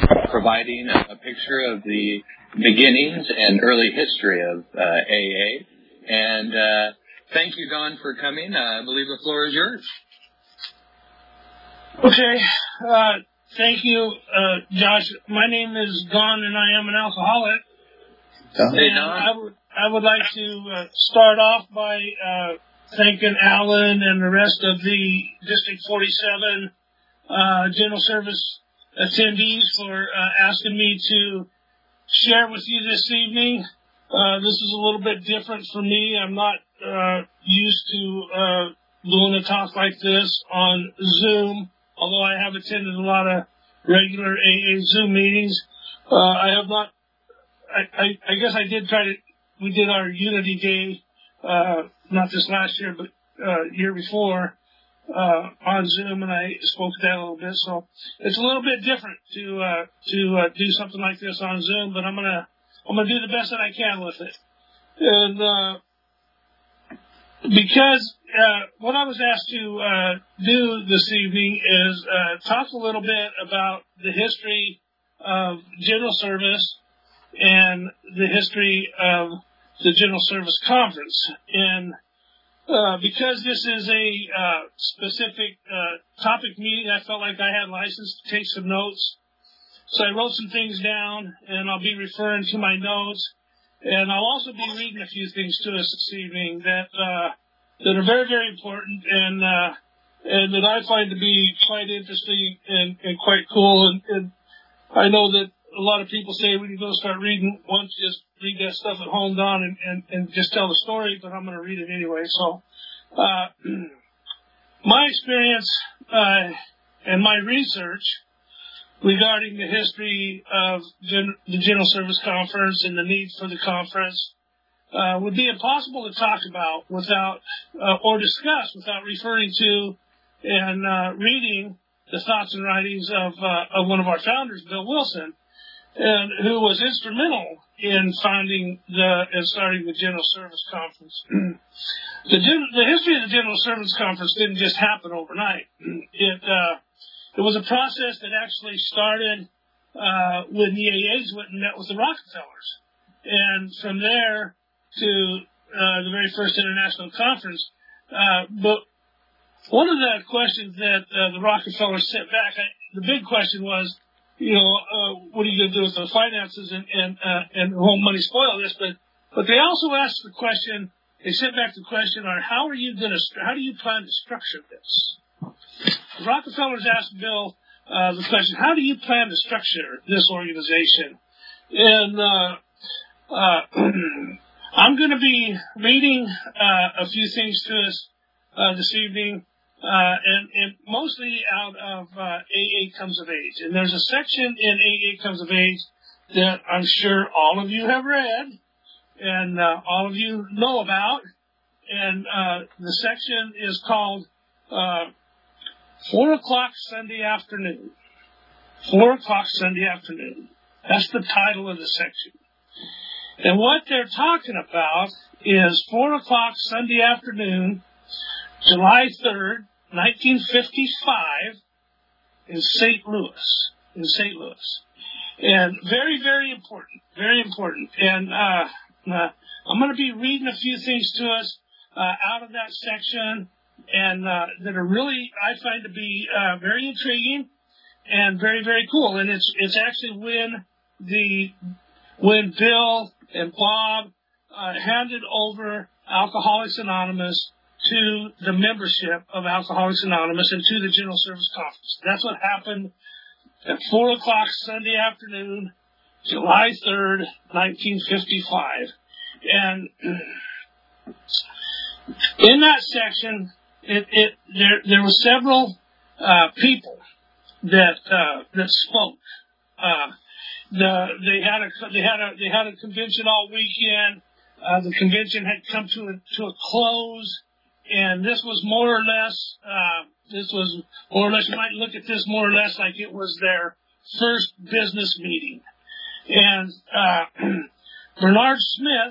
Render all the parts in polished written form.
providing a picture of the beginnings and early history of AA. And thank you, Don, for coming. I believe the floor is yours. Okay. Thank you, Josh. My name is Don, and I am an alcoholic. Hey, Don. I would like to start off by thanking Alan and the rest of the District 47 General Service attendees for asking me to share with you this evening. This is a little bit different for me. I'm not used to doing a talk like this on Zoom, although I have attended a lot of regular AA Zoom meetings. I have not. I guess I did try to. We did our Unity Day, not this last year, but year before, on Zoom, and I spoke to that a little bit. So it's a little bit different to do something like this on Zoom, but I'm gonna do the best that I can with it. And because what I was asked to do this evening is talk a little bit about the history of General Service and the history of the General Service Conference. And because this is a specific topic meeting, I felt like I had license to take some notes. So I wrote some things down, and I'll be referring to my notes. And I'll also be reading a few things to us this evening that are very, very important and that I find to be quite interesting and quite cool. And I know that a lot of people say when you go start reading, why don't you just read that stuff at home, Don, and just tell the story, but I'm going to read it anyway. So my experience and my research regarding the history of the General Service Conference and the need for the conference would be impossible to talk about without or discuss without referring to and reading the thoughts and writings of one of our founders, Bill Wilson, and who was instrumental in founding and starting the General Service Conference. The history of the General Service Conference didn't just happen overnight. It was a process that actually started when the AAs went and met with the Rockefellers. And from there to the very first international conference. But one of the questions that the Rockefellers sent back, the big question was, what are you going to do with the finances and won't money spoil this? But they also asked the question, they sent back the question, how do you plan to structure this? The Rockefellers asked Bill the question, how do you plan to structure this organization? And I'm going to be reading a few things to us this evening, and mostly out of AA Comes of Age. And there's a section in AA Comes of Age that I'm sure all of you have read and all of you know about. And the section is called 4 o'clock Sunday afternoon. 4 o'clock Sunday afternoon. That's the title of the section. And what they're talking about is 4 o'clock Sunday afternoon, July 3rd, 1955, in St. Louis. And very, very important. Very important. And I'm going to be reading a few things to us out of that section, and that are really, I find to be very intriguing and very, very cool. And it's actually when Bill and Bob handed over Alcoholics Anonymous to the membership of Alcoholics Anonymous and to the General Service Conference. That's what happened at 4 o'clock Sunday afternoon, July 3rd, 1955. And in that section, there were several people that spoke. They had a convention all weekend. The convention had come to a close, and this was more or less. You might look at this more or less like it was their first business meeting. And Bernard Smith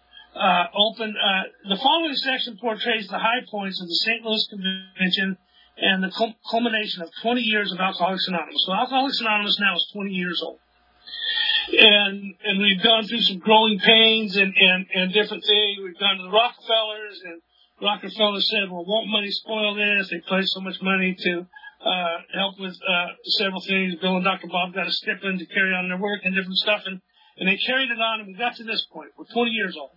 opened. The following section portrays the high points of the St. Louis Convention and the culmination of 20 years of Alcoholics Anonymous. So Alcoholics Anonymous now is 20 years old. And we've gone through some growing pains and different things. We've gone to the Rockefellers, and Rockefeller said, well, won't money spoil this? They pledged so much money to help with several things. Bill and Dr. Bob got a stipend to carry on their work and different stuff, and they carried it on, and we got to this point. We're 20 years old.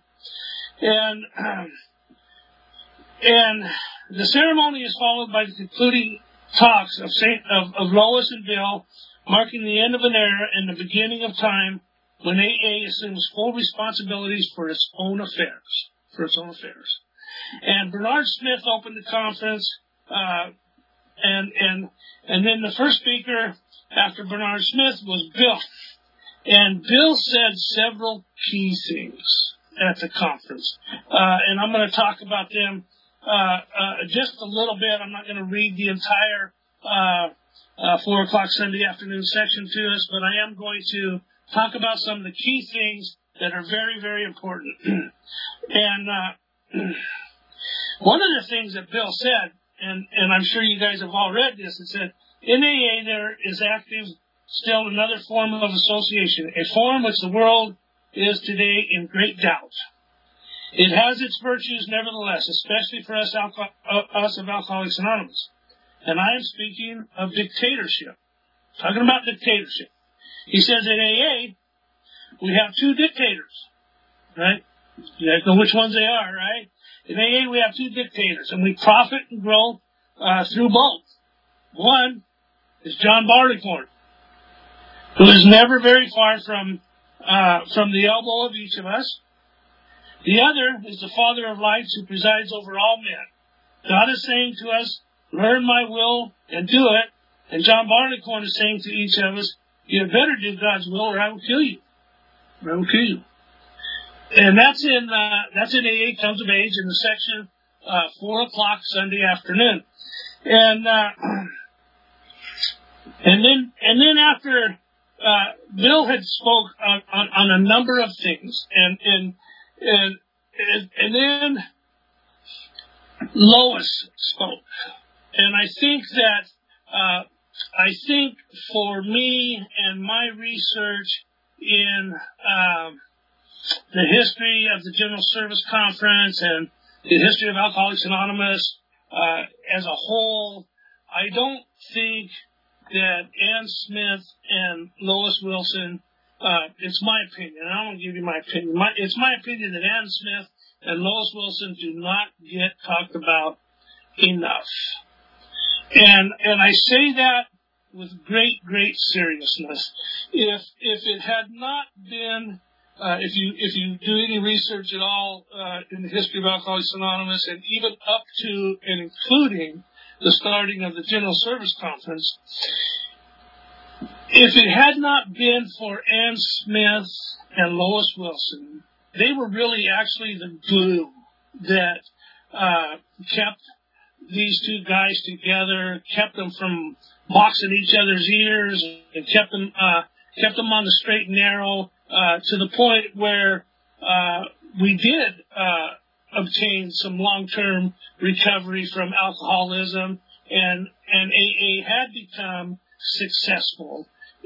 And the ceremony is followed by the concluding talks of Lois and Bill, marking the end of an era and the beginning of time when AA assumes full responsibilities for its own affairs. And Bernard Smith opened the conference, and then the first speaker after Bernard Smith was Bill. And Bill said several key things at the conference. And I'm going to talk about them just a little bit. I'm not going to read the entire 4 o'clock Sunday afternoon section to us, but I am going to talk about some of the key things that are very, very important. And one of the things that Bill said, and I'm sure you guys have all read this, it said, in AA there is active still another form of association, a form which the world is today in great doubt. It has its virtues nevertheless, especially for us of Alcoholics Anonymous. And I am speaking of dictatorship. Talking about dictatorship. He says in AA, we have 2 dictators, right? You guys know which ones they are, right? In AA, we have 2 dictators, and we profit and grow through both. One is John Barleycorn, who is never very far from the elbow of each of us. The other is the Father of Lights, who presides over all men. God is saying to us, learn my will and do it. And John Barleycorn is saying to each of us, you had better do God's will or I will kill you. I will kill you. And that's in AA Comes of Age in the section 4 o'clock Sunday afternoon. And then after Bill had spoke on a number of things, and then Lois spoke. And I think that for me and my research in the history of the General Service Conference and the history of Alcoholics Anonymous as a whole, I don't think that Ann Smith and Lois Wilson, it's my opinion, and I won't give you my opinion. It's my opinion that Ann Smith and Lois Wilson do not get talked about enough. And I say that with great, great seriousness. If it had not been, if you do any research at all in the history of Alcoholics Anonymous, and even up to and including the starting of the General Service Conference, if it had not been for Ann Smith and Lois Wilson, they were really actually the glue that kept these 2 guys together, kept them from boxing each other's ears, and kept them on the straight and narrow to the point where we did obtain some long-term recovery from alcoholism, and AA had become successful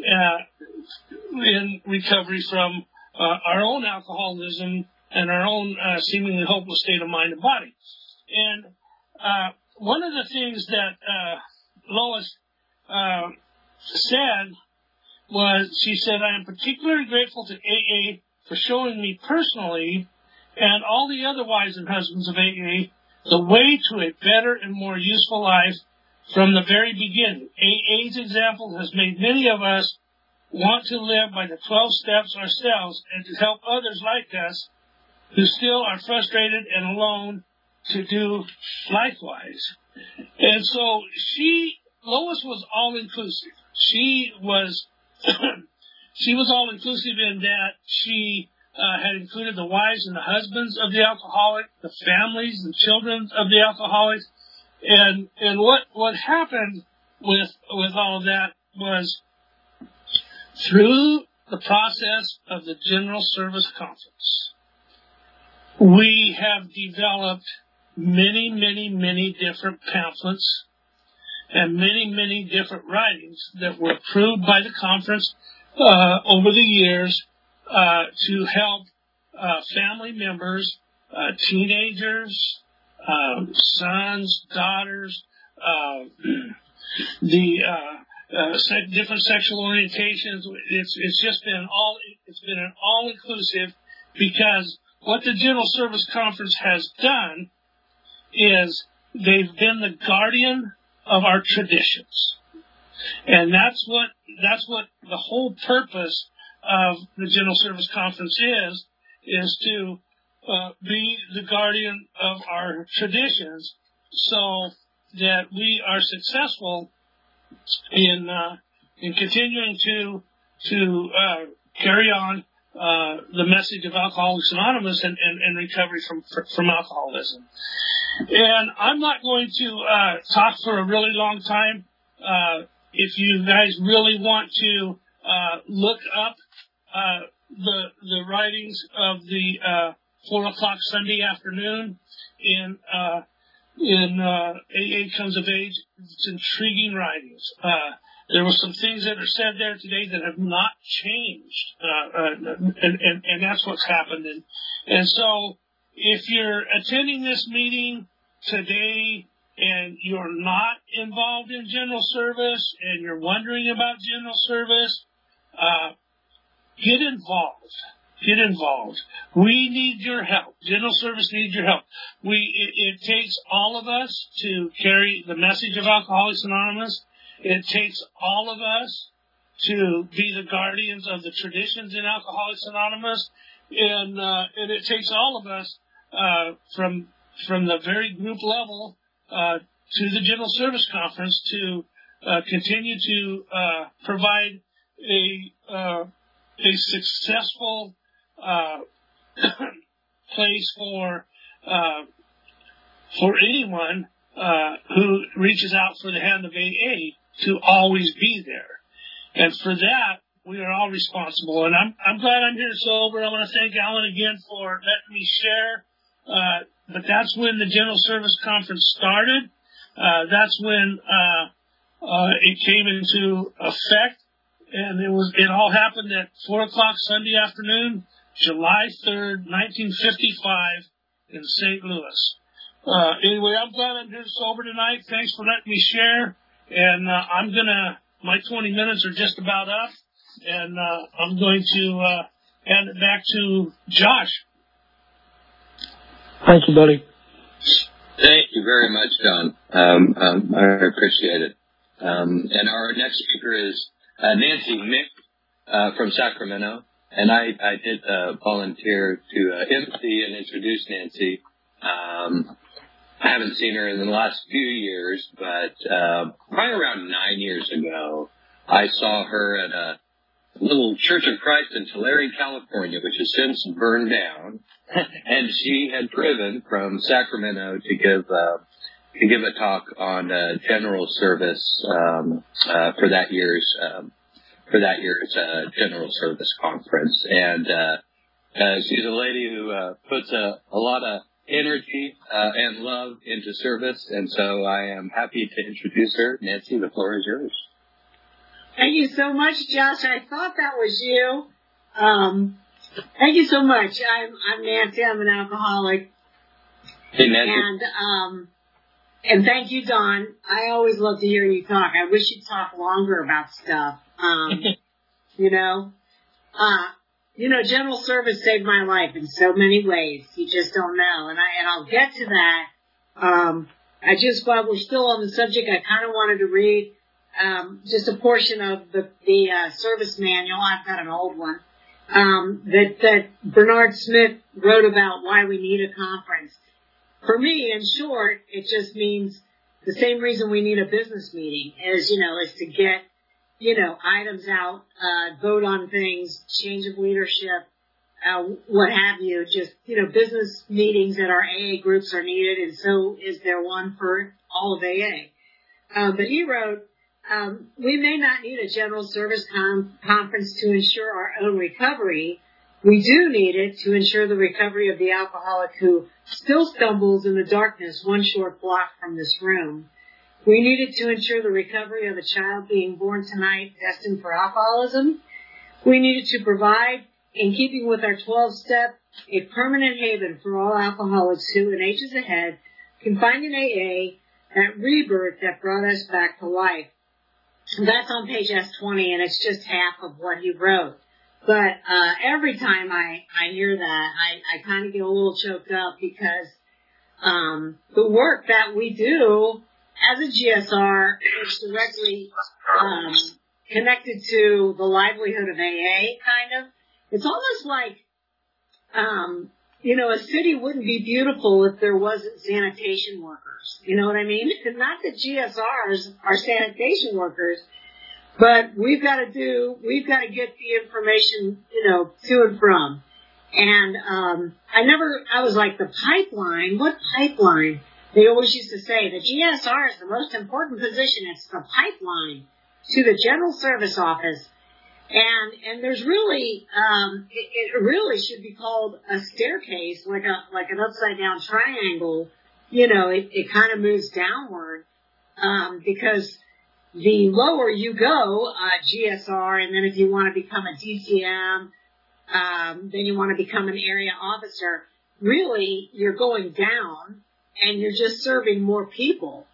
in recovery from our own alcoholism and our own seemingly hopeless state of mind and body. And one of the things that Lois said was, she said, I am particularly grateful to AA for showing me personally and all the other wives and husbands of AA the way to a better and more useful life from the very beginning. AA's example has made many of us want to live by the 12 steps ourselves and to help others like us who still are frustrated and alone to do likewise. And so Lois was all-inclusive. She was all-inclusive in that she had included the wives and the husbands of the alcoholic, the families and children of the alcoholics. And what happened with all of that was, through the process of the General Service Conference, we have developed many, many, many different pamphlets and many, many different writings that were approved by the conference over the years to help family members, teenagers, sons, daughters, different sexual orientations. It's been an all-inclusive, because what the General Service Conference has done is they've been the guardian of our traditions. And that's what the whole purpose of the General Service Conference is to be the guardian of our traditions, so that we are successful in continuing to carry on the message of Alcoholics Anonymous and recovery from alcoholism. And I'm not going to talk for a really long time. If you guys really want to look up the writings of the 4 o'clock Sunday afternoon in AA Comes of Age, it's intriguing writings. There were some things that are said there today that have not changed, and that's what's happened. And so, if you're attending this meeting today and you're not involved in general service and you're wondering about general service, get involved. Get involved. We need your help. General service needs your help. It takes all of us to carry the message of Alcoholics Anonymous. It takes all of us to be the guardians of the traditions in Alcoholics Anonymous, and it takes all of us from the very group level to the General Service Conference to continue to provide a successful place for anyone who reaches out for the hand of AA to always be there. And for that, we are all responsible. And I'm glad I'm here sober. I want to thank Alan again for letting me share. But that's when the General Service Conference started. That's when it came into effect. And it all happened at 4 o'clock Sunday afternoon, July 3rd, 1955, in St. Louis. Anyway, I'm glad I'm here sober tonight. Thanks for letting me share. And my 20 minutes are just about up. And I'm going to hand it back to Josh. Thank you, buddy. Thank you very much, John. I appreciate it. And our next speaker is Nancy Mick from Sacramento. And I did volunteer to MC and introduce Nancy. I haven't seen her in the last few years, but probably around 9 years ago, I saw her at a little Church of Christ in Tulare, California, which has since burned down. And she had driven from Sacramento to give a talk on general service for that year's general service conference. And she's a lady who puts a lot of energy and love into service, and so I am happy to introduce her. Nancy, the floor is yours. Thank you so much, Josh. I thought that was you. Thank you so much. I'm Nancy. I'm an alcoholic. Hey, Nancy. And thank you, Don. I always love to hear you talk. I wish you'd talk longer about stuff. General service saved my life in so many ways. You just don't know. And I'll get to that. While we're still on the subject, I kind of wanted to read just a portion of the service manual. I've got an old one that Bernard Smith wrote about why we need a conference. For me, in short, it just means the same reason we need a business meeting is to get items out, vote on things, change of leadership, what have you. Just business meetings at our AA groups are needed, and so is there one for all of AA. But he wrote, we may not need a general service conference to ensure our own recovery. We do need it to ensure the recovery of the alcoholic who still stumbles in the darkness one short block from this room. We needed to ensure the recovery of a child being born tonight destined for alcoholism. We needed to provide, in keeping with our 12-step, a permanent haven for all alcoholics who, in ages ahead, can find in AA that rebirth that brought us back to life. That's on page S20, and it's just half of what he wrote. But every time I hear that, I kind of get a little choked up because the work that we do as a GSR is directly connected to the livelihood of AA, kind of. It's almost like, a city wouldn't be beautiful if there wasn't sanitation workers. You know what I mean? Not that GSRs are sanitation workers, but we've got to get the information, to and from. And I was like, the pipeline? What pipeline? They always used to say the GSR is the most important position. It's the pipeline to the General Service Office. And there's really, it really should be called a staircase, like an upside down triangle. It kind of moves downward, because the lower you go, GSR, and then if you want to become a DCM, then you want to become an area officer, really you're going down and you're just serving more people.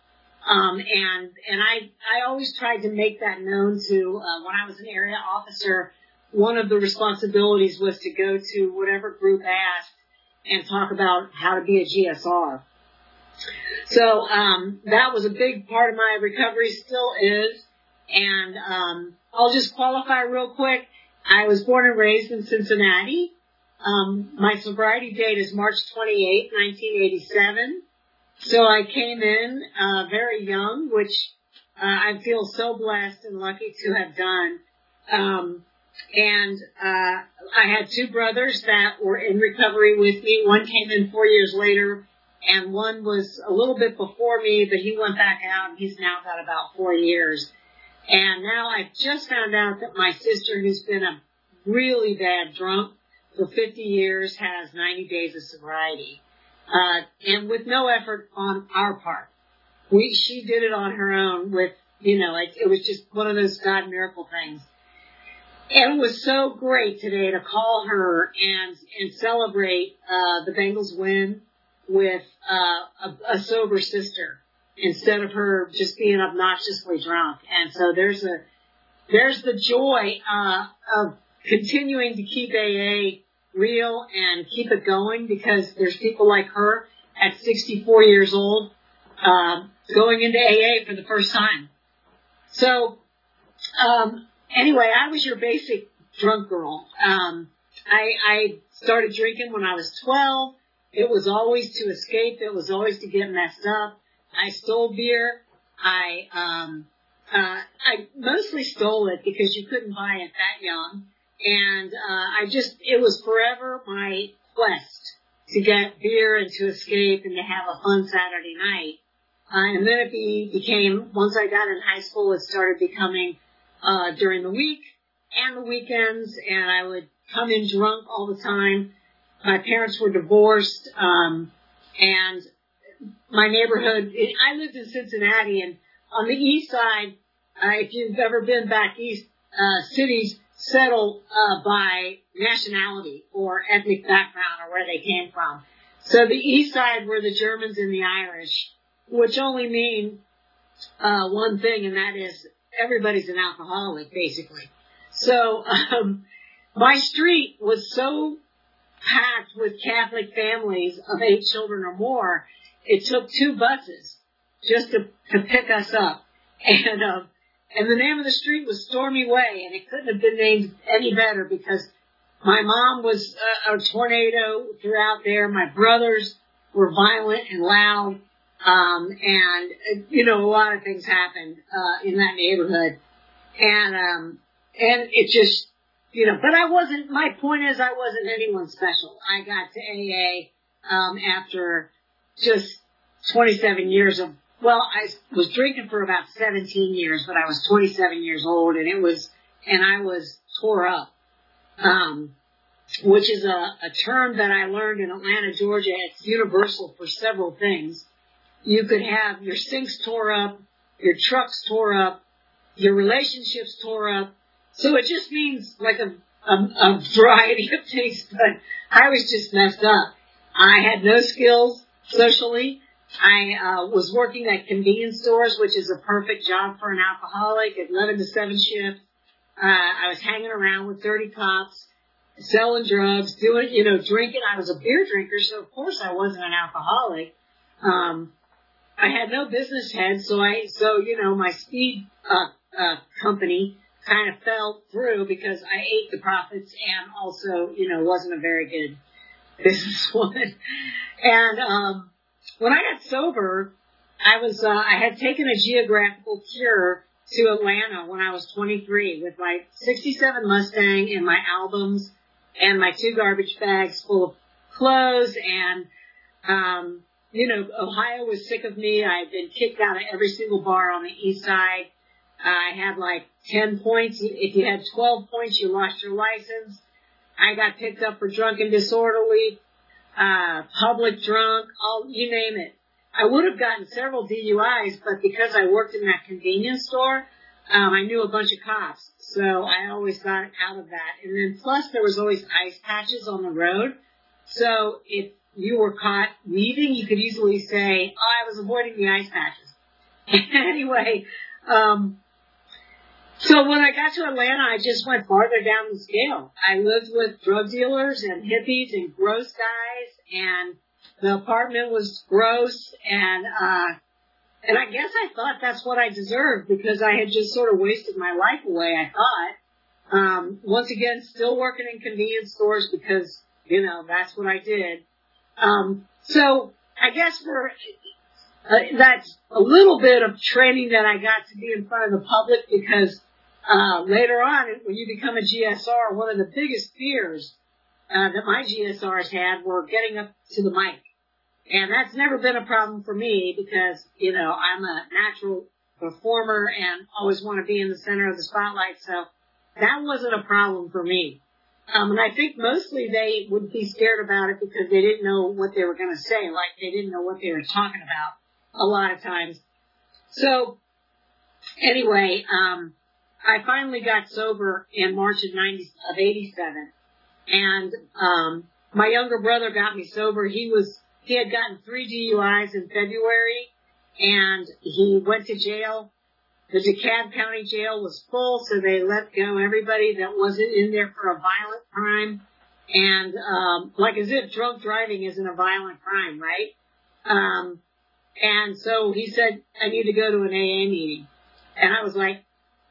And I always tried to make that known to, when I was an area officer, one of the responsibilities was to go to whatever group asked and talk about how to be a GSR. So, that was a big part of my recovery, still is. And, I'll just qualify real quick. I was born and raised in Cincinnati. My sobriety date is March 28, 1987. So I came in very young, which I feel so blessed and lucky to have done. And I had two brothers that were in recovery with me. One came in 4 years later, and one was a little bit before me, but he went back out, and he's now got about 4 years. And now I've just found out that my sister, who's been a really bad drunk for 50 years, has 90 days of sobriety. And with no effort on our part. She did it on her own with, it was just one of those God miracle things. And it was so great today to call her and celebrate, the Bengals win with, a sober sister instead of her just being obnoxiously drunk. And so there's the joy, of continuing to keep AA real and keep it going, because there's people like her at 64 years old, going into AA for the first time. So, anyway, I was your basic drunk girl. I started drinking when I was 12. It was always to escape. It was always to get messed up. I stole beer. I mostly stole it because you couldn't buy it that young. And, it was forever my quest to get beer and to escape and to have a fun Saturday night. And then it became, once I got in high school, it started becoming, during the week and the weekends, and I would come in drunk all the time. My parents were divorced, and my neighborhood, I lived in Cincinnati, and on the east side, if you've ever been back east, cities settle by nationality or ethnic background or where they came from. So the east side were the Germans and the Irish, which only mean one thing, and that is everybody's an alcoholic, basically. So my street was so packed with Catholic families of 8 children or more, it took 2 buses just to pick us up. And the name of the street was Stormy Way, and it couldn't have been named any better because my mom was a tornado throughout there. My brothers were violent and loud, and a lot of things happened in that neighborhood. And it just, but my point is I wasn't anyone special. I got to AA after just 27 years of, I was drinking for about 17 years, but I was 27 years old, and I was tore up, which is a term that I learned in Atlanta, Georgia. It's universal for several things. You could have your sinks tore up, your truck's tore up, your relationships tore up. So it just means like a variety of things, but I was just messed up. I had no skills socially. I was working at convenience stores, which is a perfect job for an alcoholic, at 11 to 7 shift. I was hanging around with dirty cops, selling drugs, doing, drinking. I was a beer drinker, so of course I wasn't an alcoholic. I had no business head, so my speed company kind of fell through because I ate the profits and also, wasn't a very good businesswoman. And when I got sober, I had taken a geographical cure to Atlanta when I was 23 with my 67 Mustang and my albums and my 2 garbage bags full of clothes. And, Ohio was sick of me. I had been kicked out of every single bar on the east side. I had like 10 points. If you had 12 points, you lost your license. I got picked up for drunk and disorderly, public drunk, you name it. I would have gotten several DUIs, but because I worked in that convenience store, I knew a bunch of cops. So I always got out of that. And then plus there was always ice patches on the road. So if you were caught leaving, you could easily say, I was avoiding the ice patches. Anyway, so when I got to Atlanta, I just went farther down the scale. I lived with drug dealers and hippies and gross guys, and the apartment was gross, and I guess I thought that's what I deserved because I had just sort of wasted my life away, I thought. Once again, still working in convenience stores because, that's what I did. So I guess that's a little bit of training that I got to be in front of the public because later on, when you become a GSR, one of the biggest fears that my GSRs had were getting up to the mic. And that's never been a problem for me because, I'm a natural performer and always want to be in the center of the spotlight. So that wasn't a problem for me. And I think mostly they would be scared about it because they didn't know what they were going to say. Like they didn't know what they were talking about a lot of times. So anyway, I finally got sober in March of 87. And, my younger brother got me sober. He had gotten 3 DUIs in February and he went to jail. The DeKalb County jail was full, so they let go everybody that wasn't in there for a violent crime. And, like as if drunk driving isn't a violent crime, right? And so he said, I need to go to an AA meeting. And I was like,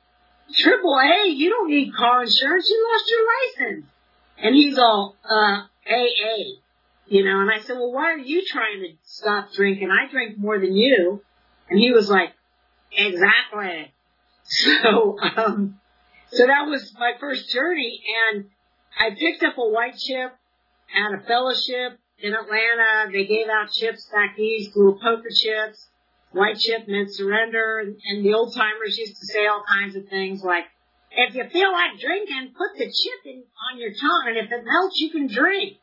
AAA, you don't need car insurance. You lost your license. And he's all, AA, and I said, well, why are you trying to stop drinking? I drink more than you. And he was like, exactly. So that was my first journey. And I picked up a white chip at a fellowship in Atlanta. They gave out chips back east, little poker chips. White chip meant surrender. And the old timers used to say all kinds of things like, if you feel like drinking, put the chip on your tongue, and if it melts, you can drink.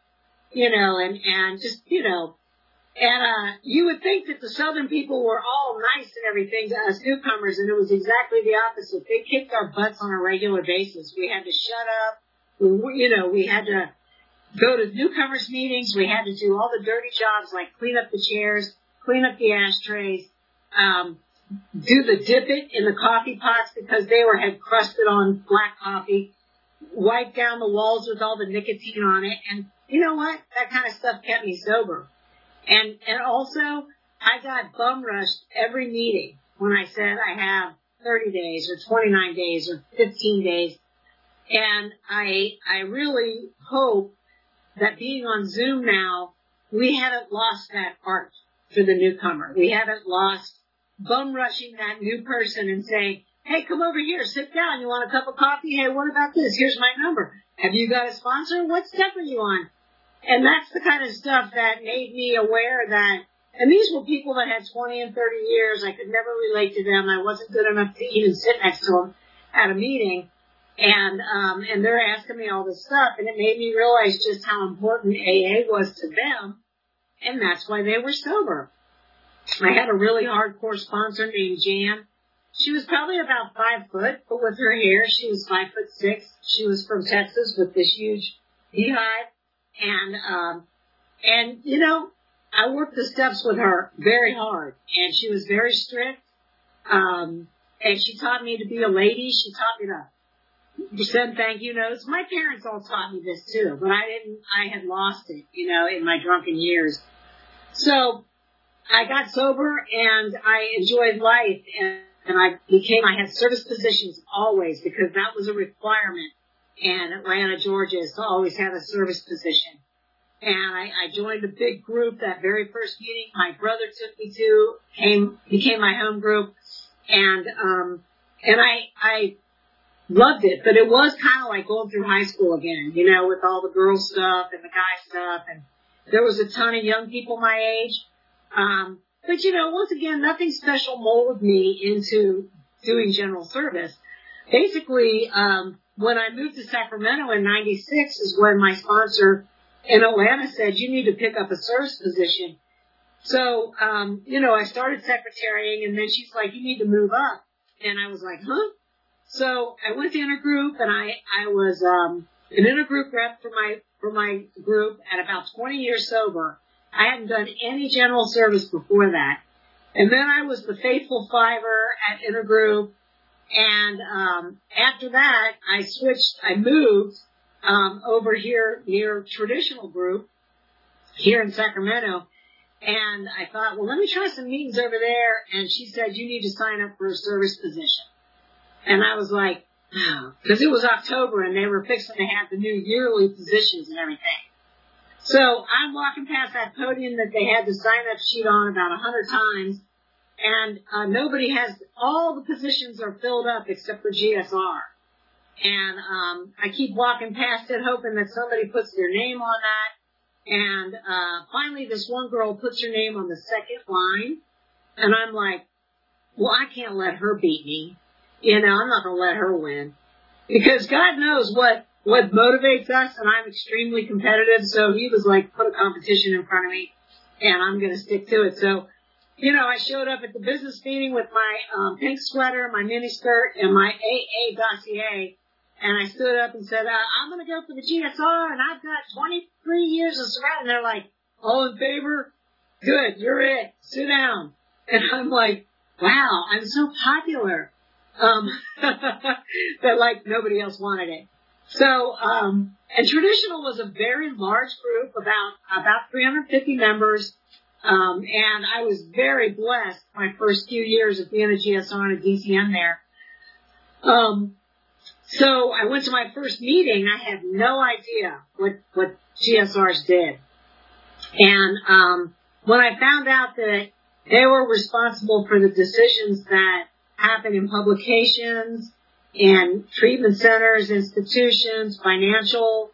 And just, and you would think that the Southern people were all nice and everything to us newcomers, and it was exactly the opposite. They kicked our butts on a regular basis. We had to shut up. We had to go to newcomers meetings. We had to do all the dirty jobs like clean up the chairs, clean up the ashtrays, do the dip it in the coffee pots because they had crusted on black coffee, wipe down the walls with all the nicotine on it. And you know what? That kind of stuff kept me sober. And also I got bum rushed every meeting when I said I have 30 days or 29 days or 15 days. And I really hope that being on Zoom now, we haven't lost that art for the newcomer. We haven't lost bum rushing that new person and saying, hey, come over here, sit down. You want a cup of coffee? Hey, what about this? Here's my number. Have you got a sponsor? What step are you on? And that's the kind of stuff that made me aware that, and these were people that had 20 and 30 years. I could never relate to them. I wasn't good enough to even sit next to them at a meeting. And they're asking me all this stuff, and it made me realize just how important AA was to them, and that's why they were sober. I had a really hardcore sponsor named Jan. She was probably about 5 foot, but with her hair, she was 5'6". She was from Texas with this huge beehive. And, you know, I worked the steps with her very hard, and she was very strict. And she taught me to be a lady. She taught me to send thank you notes. My parents all taught me this too, but I had lost it, you know, in my drunken years. So I got sober and I enjoyed life, and I had service positions always because that was a requirement in Atlanta, Georgia, is to always have a service position. And I joined a big group that very first meeting my brother took me to, became my home group, and I loved it, but it was kind of like going through high school again, you know, with all the girl stuff and the guy stuff, and there was a ton of young people my age. But you know, once again, nothing special molded me into doing general service. Basically, when I moved to Sacramento in '96 is when my sponsor in Atlanta said, you need to pick up a service position. So, you know, I started secretarying, and then she's like, you need to move up. And I was like, huh? So I went to intergroup, and I was an intergroup rep for my group at about 20 years sober. I hadn't done any general service before that. And then I was the faithful fiver at intergroup. And after that, I moved over here near traditional group here in Sacramento. And I thought, well, let me try some meetings over there. And she said, you need to sign up for a service position. And I was like, because it was October and they were fixing to have the new yearly positions and everything. So I'm walking past that podium that they had the sign-up sheet on about 100 times, and nobody has, all the positions are filled up except for GSR. And I keep walking past it hoping that somebody puts their name on that. And finally this one girl puts her name on the second line, and I'm like, well, I can't let her beat me. You know, I'm not going to let her win. Because God knows what motivates us, and I'm extremely competitive, so he was like, put a competition in front of me, and I'm going to stick to it. So, you know, I showed up at the business meeting with my pink sweater, my mini skirt, and my AA dossier, and I stood up and said, I'm going to go for the GSR, and I've got 23 years of service. And they're like, all in favor? Good, you're it. Sit down. And I'm like, wow, I'm so popular. That like nobody else wanted it. So, and traditional was a very large group, about 350 members. And I was very blessed my first few years of being a GSR and a DCM there. So I went to my first meeting. I had no idea what GSRs did. And, when I found out that they were responsible for the decisions that happen in publications and treatment centers, institutions, financial,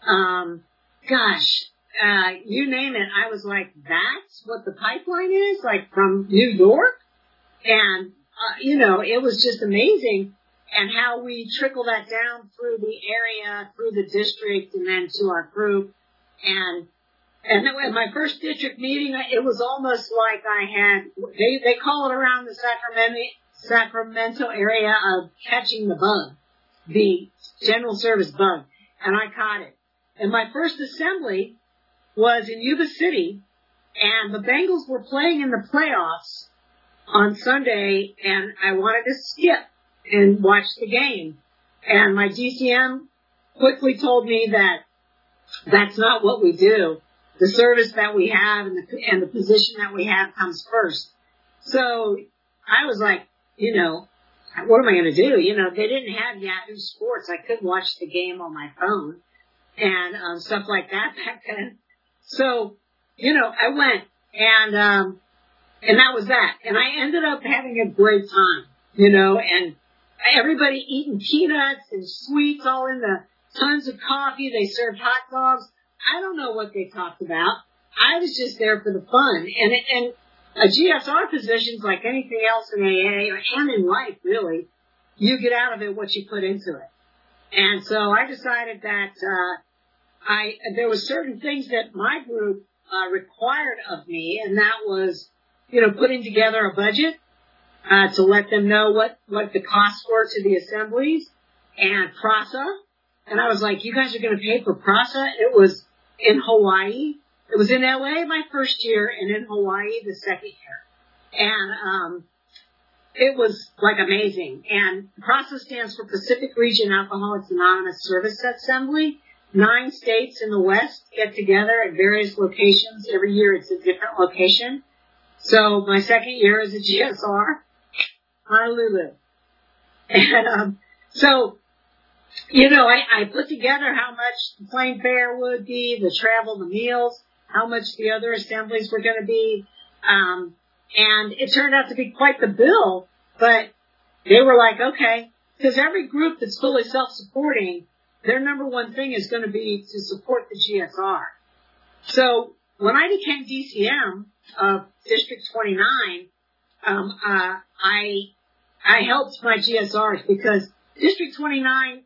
you name it. I was like, that's what the pipeline is, like from New York? And, you know, it was just amazing, and how we trickle that down through the area, through the district, and then to our group. And at my first district meeting, it was almost like I had, they call it around the Sacramento area of catching the bug, the general service bug, and I caught it. And my first assembly was in Yuba City, and the Bengals were playing in the playoffs on Sunday, and I wanted to skip and watch the game. And my DCM quickly told me that that's not what we do. The service that we have and the position that we have comes first. So I was like, you know, what am I going to do? You know, they didn't have Yahoo Sports. I couldn't watch the game on my phone and stuff like that back then. So, you know, I went, and that was that. And I ended up having a great time, you know, and everybody eating peanuts and sweets all in the tons of coffee. They served hot dogs. I don't know what they talked about. I was just there for the fun. And a GSR position's like anything else in AA and in life, really. You get out of it what you put into it. And so I decided that there were certain things that my group required of me, and that was, you know, putting together a budget, to let them know what the costs were to the assemblies and PRASA. And I was like, you guys are going to pay for PRASA? It was in Hawaii. It was in LA my first year and in Hawaii the second year. And, it was like amazing. And PRASA stands for Pacific Region Alcoholics Anonymous Service Assembly. 9 states in the West get together at various locations. Every year it's a different location. So my second year as a GSR, Honolulu. And, so, you know, I put together how much the plane fare would be, the travel, the meals, how much the other assemblies were going to be. And it turned out to be quite the bill, but they were like, okay, because every group that's fully self-supporting, their number one thing is going to be to support the GSR. So when I became DCM of District 29, I helped my GSRs because District 29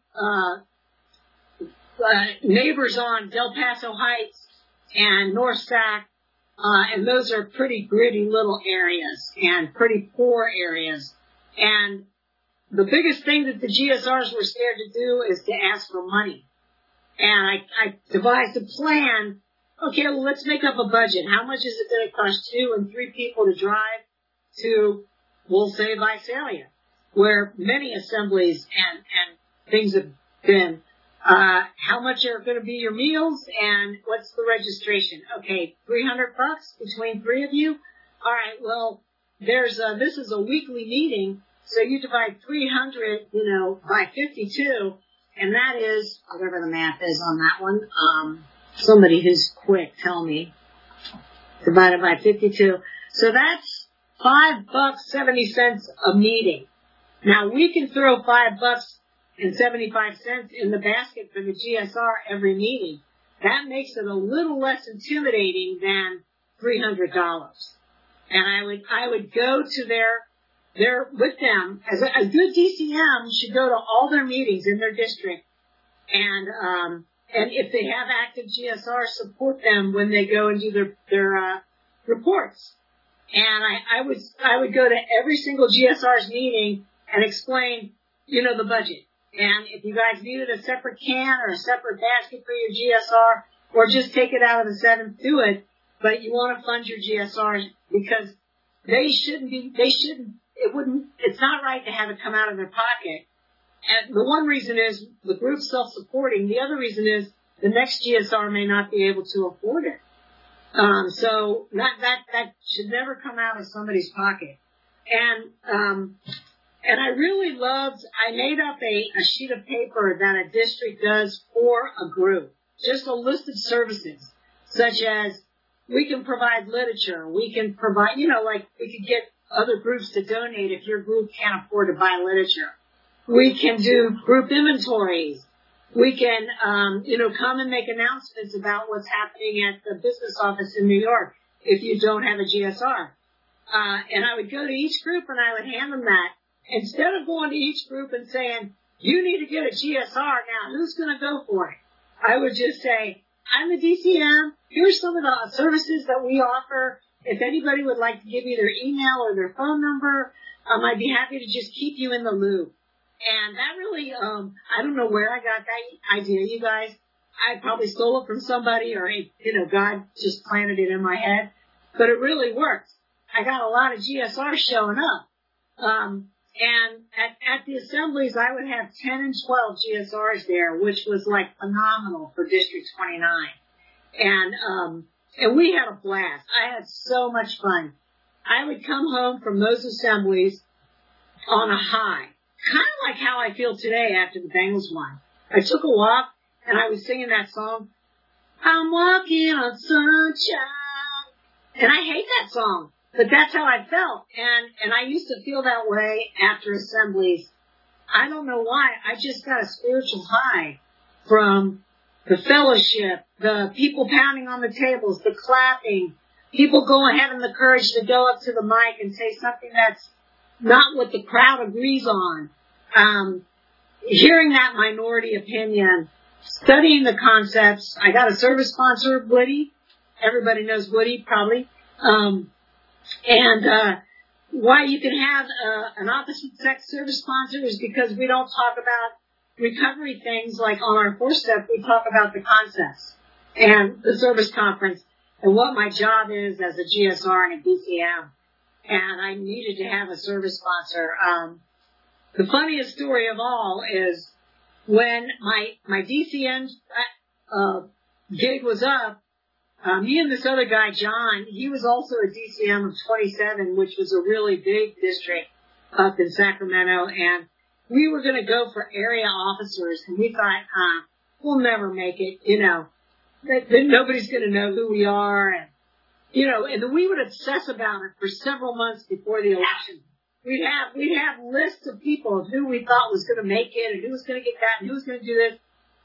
neighbors on Del Paso Heights and North Sac, and those are pretty gritty little areas and pretty poor areas. And the biggest thing that the GSRs were scared to do is to ask for money. And I devised a plan. Okay, well, let's make up a budget. How much is it going to cost 2 and 3 people to drive to, we'll say, Visalia, where many assemblies and things have been? How much are going to be your meals and what's the registration? Okay, $300 between 3 of you. All right, well, this is a weekly meeting, so you divide 300, by 52, and that is whatever the math is on that one. Somebody who's quick, tell me. Divided by 52. So that's $5.70 a meeting. Now we can throw $5.75 in the basket for the GSR every meeting. That makes it a little less intimidating than $300. And I would go to their with them as a good DCM should go to all their meetings in their district, and if they have active GSR, support them when they go and do their reports. And I would go to every single GSR's meeting and explain, the budget. And if you guys needed a separate can or a separate basket for your GSR, or just take it out of the 7th, do it. But you want to fund your GSRs because it's not right to have it come out of their pocket. And the one reason is the group's self-supporting. The other reason is the next GSR may not be able to afford it. So that should never come out of somebody's pocket. And I really I made up a sheet of paper that a district does for a group. Just a list of services, such as we can provide literature, we can provide, like we could get other groups to donate if your group can't afford to buy literature. We can do group inventories. We can, come and make announcements about what's happening at the business office in New York if you don't have a GSR. And I would go to each group and I would hand them that. Instead of going to each group and saying, you need to get a GSR now, who's going to go for it? I would just say, I'm the DCM. Here's some of the services that we offer. If anybody would like to give me their email or their phone number, I'd be happy to just keep you in the loop. And that really, I don't know where I got that idea, you guys. I probably stole it from somebody or, God just planted it in my head. But it really worked. I got a lot of GSRs showing up. And at the assemblies, I would have 10 and 12 GSRs there, which was like phenomenal for District 29. And we had a blast. I had so much fun. I would come home from those assemblies on a high. Kind of like how I feel today after the Bengals won. I took a walk and I was singing that song, I'm walking on sunshine. And I hate that song, but that's how I felt. And I used to feel that way after assemblies. I don't know why. I just got a spiritual high from the fellowship, the people pounding on the tables, the clapping, people having the courage to go up to the mic and say something that's not what the crowd agrees on. Hearing that minority opinion, studying the concepts. I got a service sponsor, Woody. Everybody knows Woody, probably. And why you can have an opposite sex service sponsor is because we don't talk about recovery things like on our 4-step. We talk about the concepts and the service conference and what my job is as a GSR and a DCM. And I needed to have a service sponsor. The funniest story of all is when my DCM gig was up, me and this other guy, John, he was also a DCM of 27, which was a really big district up in Sacramento, and we were going to go for area officers, and we thought, we'll never make it, that nobody's going to know who we are, and we would obsess about it for several months before the election. We'd have lists of people of who we thought was going to make it, and who was going to get that, and who was going to do this,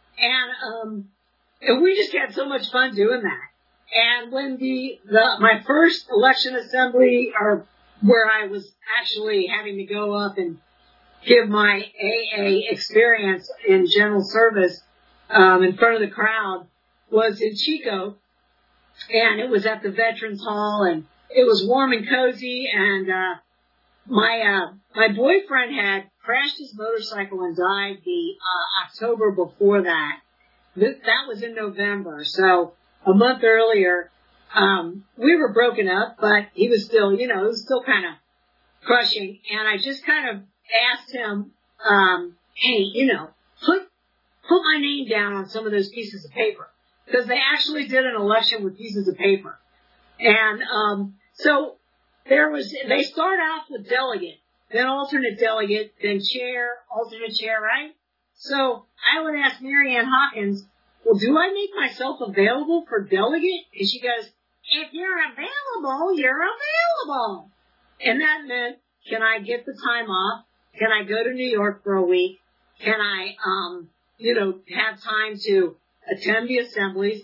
and we just had so much fun doing that. And when my first election assembly, or where I was actually having to go up and give my AA experience in general service in front of the crowd, was in Chico, and it was at the Veterans Hall, and it was warm and cozy, and my boyfriend had crashed his motorcycle and died the October before that. That was in November, so a month earlier, we were broken up, but he was still, it was still kind of crushing. And I just kind of asked him, hey, put my name down on some of those pieces of paper. Because they actually did an election with pieces of paper. And, so they start off with delegate, then alternate delegate, then chair, alternate chair, right? So I would ask Mary Ann Hawkins, well, do I make myself available for delegate? And she goes, if you're available, you're available. And that meant, can I get the time off? Can I go to New York for a week? Can I, have time to attend the assemblies?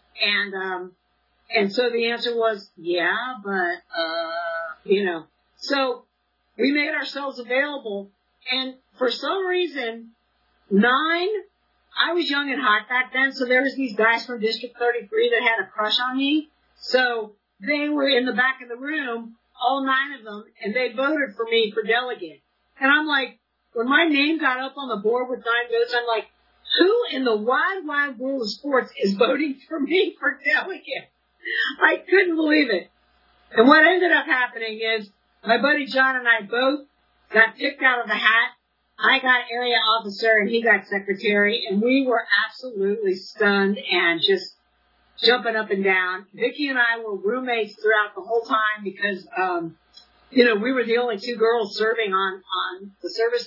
And so the answer was, yeah, but, so we made ourselves available. And for some reason, I was young and hot back then, so there was these guys from District 33 that had a crush on me. So they were in the back of the room, all 9 of them, and they voted for me for delegate. And I'm like, when my name got up on the board with 9 votes, I'm like, who in the wide, wide world of sports is voting for me for delegate? I couldn't believe it. And what ended up happening is my buddy John and I both got picked out of the hat. I got area officer and he got secretary, and we were absolutely stunned and just jumping up and down. Vicki and I were roommates throughout the whole time because, we were the only 2 girls serving on the service,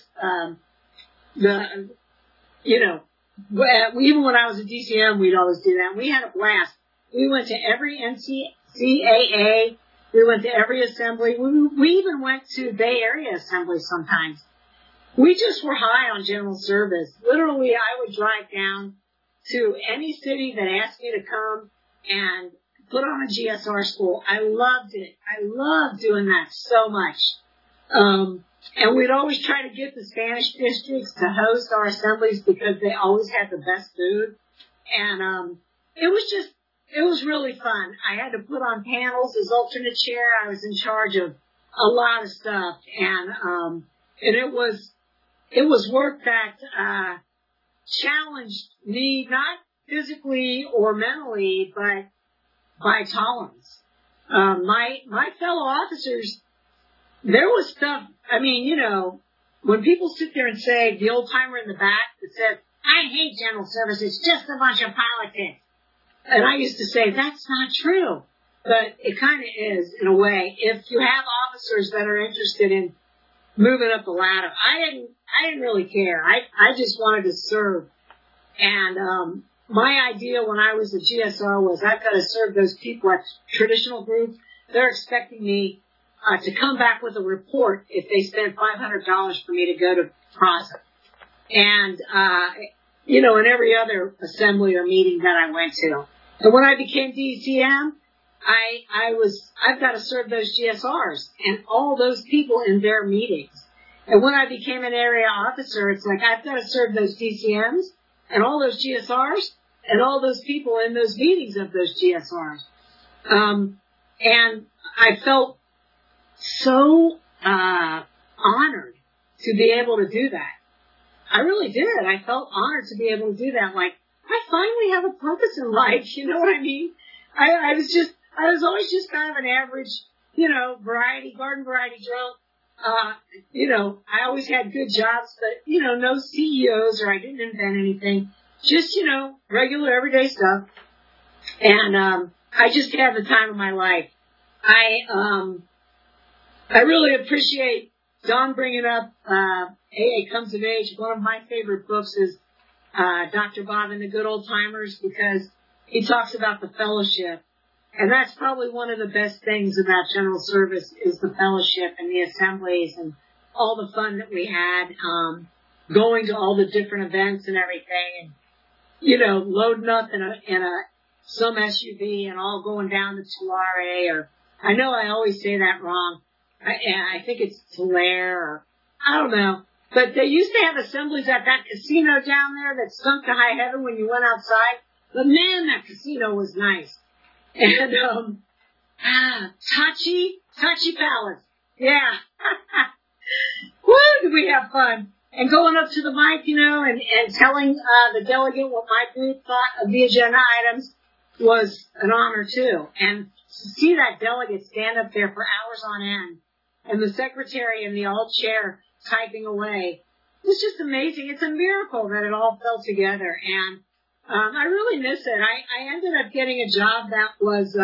even when I was a DCM, we'd always do that. We had a blast. We went to every NCAA. We went to every assembly. We even went to Bay Area assemblies sometimes. We just were high on general service. Literally, I would drive down to any city that asked me to come and put on a GSR school. I loved it. I loved doing that so much. And we'd always try to get the Spanish districts to host our assemblies because they always had the best food. And it was really fun. I had to put on panels as alternate chair. I was in charge of a lot of stuff. And it was work that challenged me, not physically or mentally, but by tolerance. My fellow officers, there was stuff, when people sit there and say, the old timer in the back that said, I hate general service, it's just a bunch of politics. And I used to say, that's not true. But it kind of is, in a way. If you have officers that are interested in moving up the ladder, I didn't really care. I just wanted to serve. And my idea when I was a GSR was I've got to serve those people at traditional groups. They're expecting me to come back with a report if they spend $500 for me to go to process. And, in every other assembly or meeting that I went to. And when I became DCM, I've got to serve those GSRs and all those people in their meetings. And when I became an area officer, it's like I've got to serve those DCMs and all those GSRs and all those people in those meetings of those GSRs. And I felt so honored to be able to do that. I really did. I felt honored to be able to do that. Like, I finally have a purpose in life. You know what I mean? I was always just kind of an average, garden variety drunk. I always had good jobs, but, no CEOs, or I didn't invent anything. Just, regular everyday stuff. And, I just had the time of my life. I really appreciate Don bringing up, AA Comes of Age. One of my favorite books is, Dr. Bob and the Good Old Timers, because he talks about the fellowship. And that's probably one of the best things about general service is the fellowship and the assemblies and all the fun that we had, going to all the different events and everything, and, loading up in some SUV and all going down to Tulare, or I know I always say that wrong. I think it's Tulare, or I don't know. But they used to have assemblies at that casino down there that stunk to high heaven when you went outside. But man, that casino was nice. And, Tachi Palace. Yeah. Woo, did we have fun. And going up to the mic, and telling, the delegate what my group thought of the agenda items was an honor too. And to see that delegate stand up there for hours on end, and the secretary in the alt chair typing away, it was just amazing. It's a miracle that it all fell together. And, I really miss it. I ended up getting a job that was,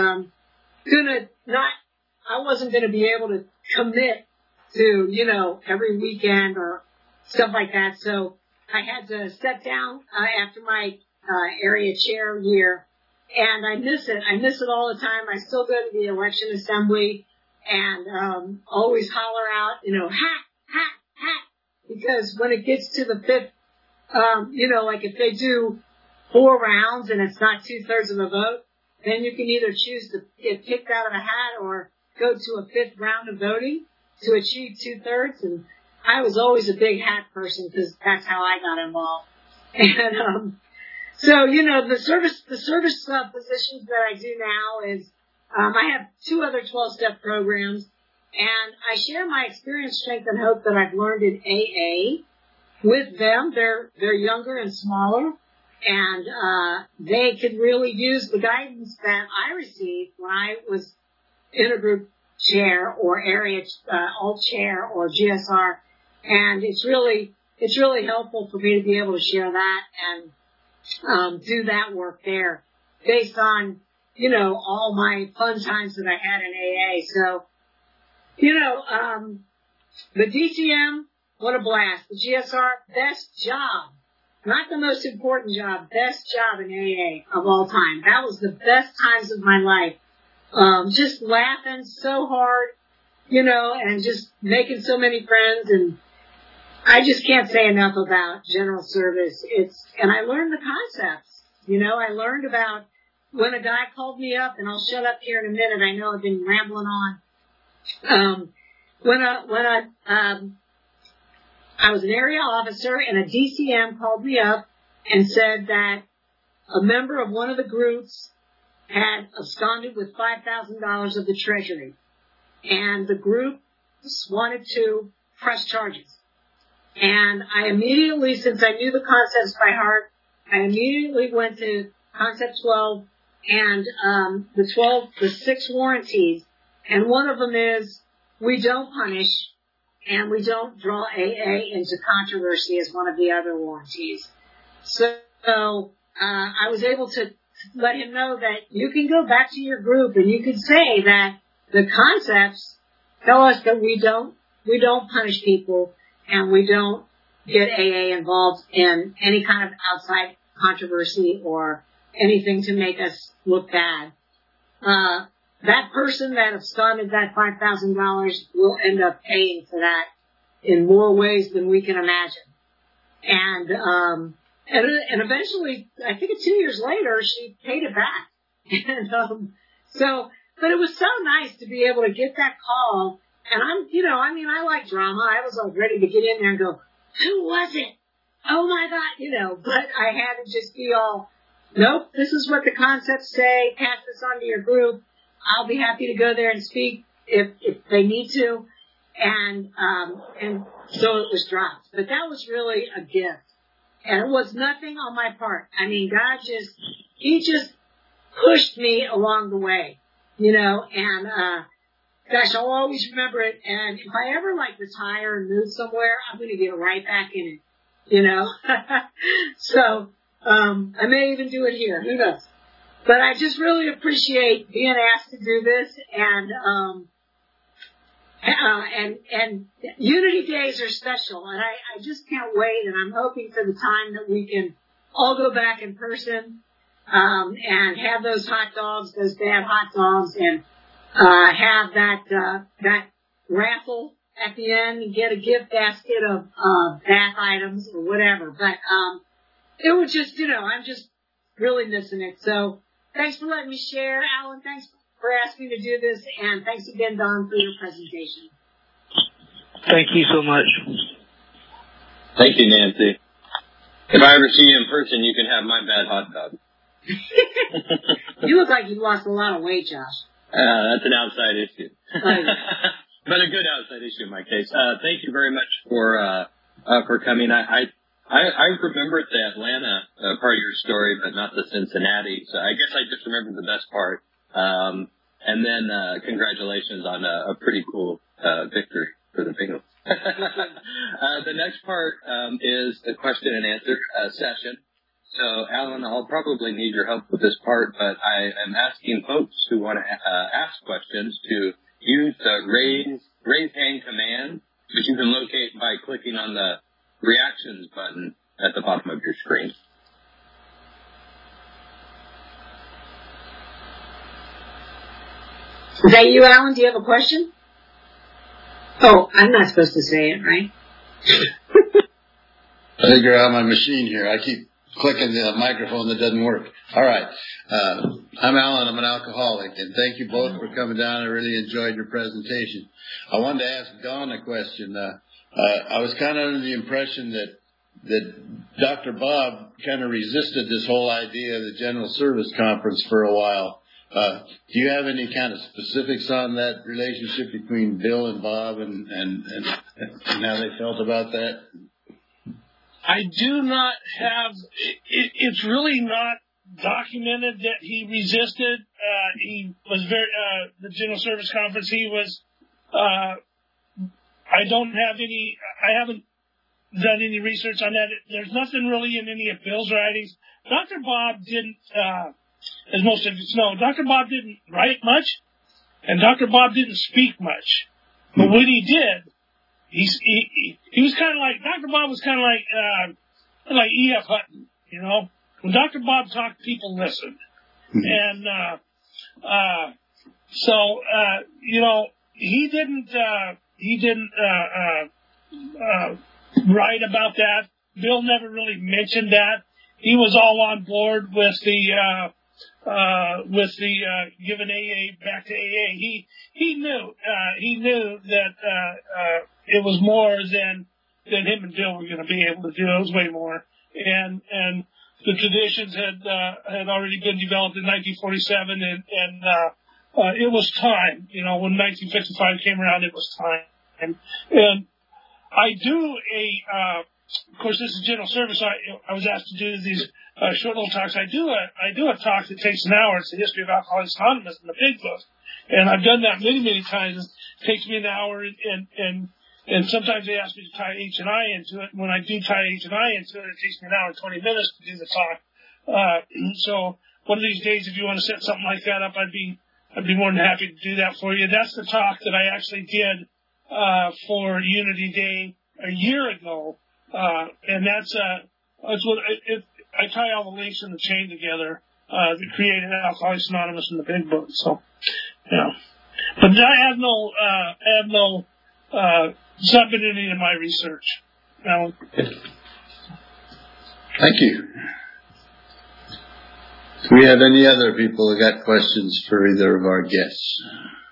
I wasn't gonna be able to commit to, every weekend or stuff like that. So I had to step down, after my, area chair year. And I miss it. I miss it all the time. I still go to the election assembly and, always holler out, hat, because when it gets to the fifth, like if they do 4 rounds and it's not 2/3 of a vote, then you can either choose to get picked out of a hat or go to a 5th round of voting to achieve 2/3. And I was always a big hat person because that's how I got involved. And, so, the service positions that I do now is, I have 2 other 12-step programs, and I share my experience, strength, and hope that I've learned in AA with them. They're younger and smaller, and, they could really use the guidance that I received when I was intergroup chair or area, alt chair or GSR. And it's really helpful for me to be able to share that and, do that work there based on, all my fun times that I had in AA. So, the DCM, what a blast. The GSR, best job. Not the most important job, best job in AA of all time. That was the best times of my life. Just laughing so hard, and just making so many friends, and I just can't say enough about general service. And I learned the concepts. I learned about when a guy called me up, and I'll shut up here in a minute. I know I've been rambling on. I was an area officer, and a DCM called me up and said that a member of one of the groups had absconded with $5,000 of the treasury, and the group wanted to press charges. And I immediately, since I knew the concepts by heart, I immediately went to Concept 12 and the 6 warranties. And one of them is, we don't punish and we don't draw AA into controversy as one of the other warranties. So I was able to let him know that you can go back to your group and you can say that the concepts tell us that we don't punish people, and we don't get AA involved in any kind of outside controversy or anything to make us look bad. That person that absconded that $5,000 will end up paying for that in more ways than we can imagine. And eventually, I think 2 years later, she paid it back. And, but it was so nice to be able to get that call. And I like drama. I was all ready to get in there and go, who was it? Oh my God, but I had to just be all, nope, this is what the concepts say. Pass this on to your group. I'll be happy to go there and speak if they need to. and so it was dropped. But that was really a gift. And it was nothing on my part. I mean, God He just pushed me along the way, and, gosh, I'll always remember it. And if I ever retire and move somewhere, I'm going to get right back in it, So, I may even do it here. Who knows? But I just really appreciate being asked to do this, and Unity Days are special, and I just can't wait, and I'm hoping for the time that we can all go back in person, and have those hot dogs, those bad hot dogs, and, have that raffle at the end and get a gift basket of, bath items or whatever. But, it was just, I'm just really missing it. So thanks for letting me share, Alan. Thanks for asking me to do this, and thanks again, Don, for your presentation. Thank you so much. Thank you, Nancy. If I ever see you in person, you can have my bad hot dog. You look like you've lost a lot of weight, Josh. That's an outside issue. Oh, But a good outside issue in my case. Thank you very much for coming. I remembered the Atlanta part of your story, but not the Cincinnati. So I guess I just remembered the best part. And then congratulations on a pretty cool victory for the Bengals. The next part is the question and answer session. So, Alan, I'll probably need your help with this part, but I am asking folks who want to ask questions to use the raise hand command, which you can locate by clicking on the reactions button at the bottom of your screen. Is that you, Alan? Do you have a question? Oh, I'm not supposed to say it, right? I figure out my machine here. I keep clicking the microphone that doesn't work. All right. I'm Alan. I'm an alcoholic. And thank you both for coming down. I really enjoyed your presentation. I wanted to ask Don a question. I was kind of under the impression that Dr. Bob kind of resisted this whole idea of the General Service Conference for a while. Do you have any kind of specifics on that relationship between Bill and Bob and how they felt about that? I do not have, it's really not documented that he resisted. He was the General Service Conference, he was, I haven't done any research on that. There's nothing really in any of Bill's writings. Dr. Bob didn't, as most of you know, Dr. Bob didn't write much, and Dr. Bob didn't speak much. But when he did, he was kind of like, Dr. Bob was kind of like E.F. Hutton, When Dr. Bob talked, people listened. And, he didn't write about that. Bill never really mentioned that. He was all on board with the giving AA back to AA. He knew that, it was more than him and Bill were going to be able to do. It was way more. And the traditions had already been developed in 1947 and it was time, when 1955 came around, it was time. And I do of course, this is general service. I was asked to do these short little talks. I do a talk that takes an hour. It's the history of Alcoholics Anonymous in the big book, and I've done that many times. It takes me an hour, and sometimes they ask me to tie H and I into it. When I do tie H and I into it, it takes me an hour and 20 minutes to do the talk. So one of these days, if you want to set something like that up, I'd be more than happy to do that for you. That's the talk that I actually did for Unity Day a year ago. And that's what I tie all the links in the chain together, that created Alcoholics Anonymous in the big book. So, but I have no, it's not been any of my research. Alan. Thank you. Do we have any other people who got questions for either of our guests?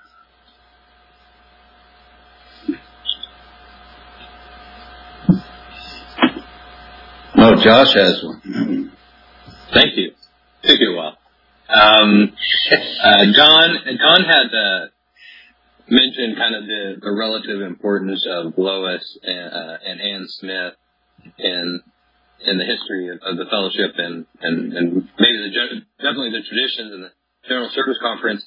Oh, Josh has one. Thank you. Took you a while. Don had mentioned kind of the relative importance of Lois and Ann Smith in the history of the fellowship and maybe definitely the traditions and the General Service Conference.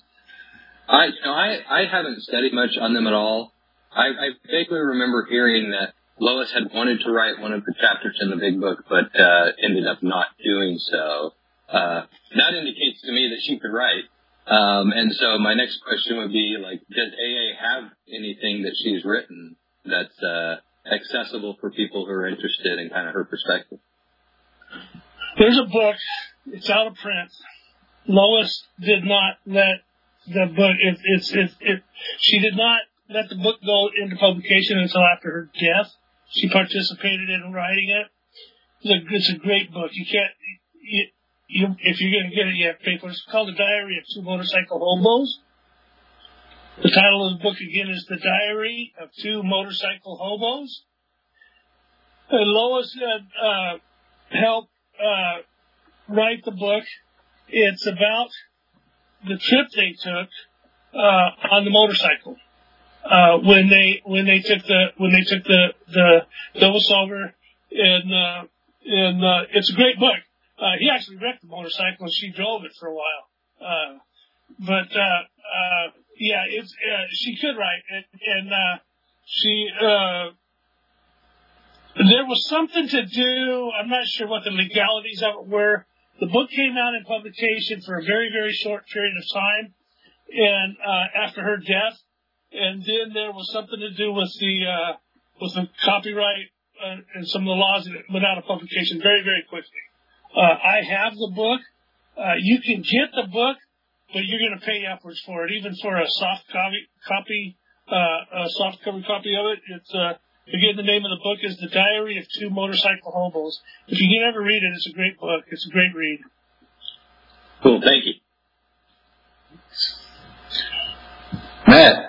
I haven't studied much on them at all. I vaguely remember hearing that Lois had wanted to write one of the chapters in the Big Book, but ended up not doing so. That indicates to me that she could write. And so my next question would be, like, does AA have anything that she's written that's accessible for people who are interested in kind of her perspective? There's a book. It's out of print. Lois did not let the book. She did not let the book go into publication until after her death. She participated in writing it. It's a great book. You can't. If you're going to get it, you have to pay for it. It's called The Diary of Two Motorcycle Hobos. The title of the book, again, is The Diary of Two Motorcycle Hobos. And Lois helped write the book. It's about the trip they took on the motorcycle when they took the Dulles over, and it's a great book. He actually wrecked the motorcycle and she drove it for a while. She could write it, and she there was something to do. I'm not sure what the legalities of it were. The book came out in publication for a very, very short period of time, and after her death, and then there was something to do with the copyright and some of the laws that went out of publication very, very quickly. I have the book. You can get the book, but you're going to pay upwards for it, even for a soft copy, soft cover copy of it. It's again, the name of the book is The Diary of Two Motorcycle Hobos. If you can ever read it, it's a great book. It's a great read. Cool. Thank you. Matt.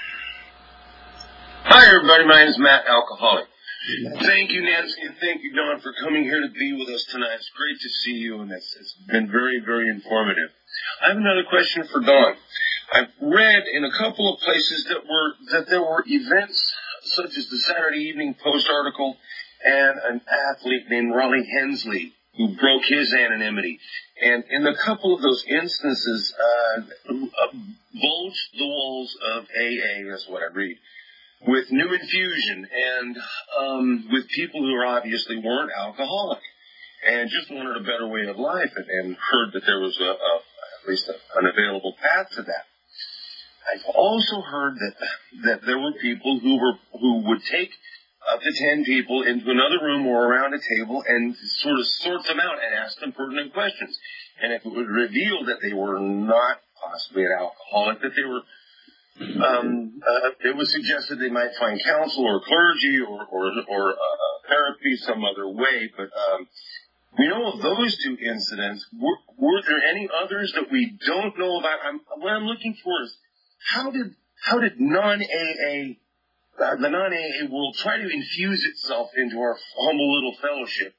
Hi, everybody. My name is Matt, alcoholic. Thank you, Nancy, and thank you, Don, for coming here to be with us tonight. It's great to see you, and it's been very, very informative. I have another question for Don. I've read in a couple of places that there were events such as the Saturday Evening Post article and an athlete named Rollie Hensley who broke his anonymity. And in a couple of those instances, bulged the walls of AA, that's what I read, with new infusion and with people who obviously weren't alcoholic and just wanted a better way of life and heard that there was at least an available path to that. I've also heard that there were people who would take up to 10 people into another room or around a table and sort of sort them out and ask them pertinent questions. And if it would reveal that they were not possibly an alcoholic, that they were it was suggested they might find counsel or clergy or therapy some other way. But we know of those two incidents. Were there any others that we don't know about? What I'm looking for is how did the non-AA world try to infuse itself into our humble little fellowship?